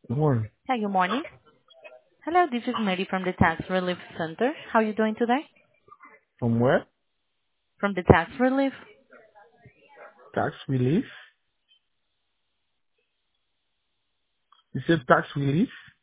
Good morning. Hi, good morning. Hello, this is Mary from the Tax Relief Center. How are you doing today? From where? From the Tax Relief? Tax relief? You said tax relief?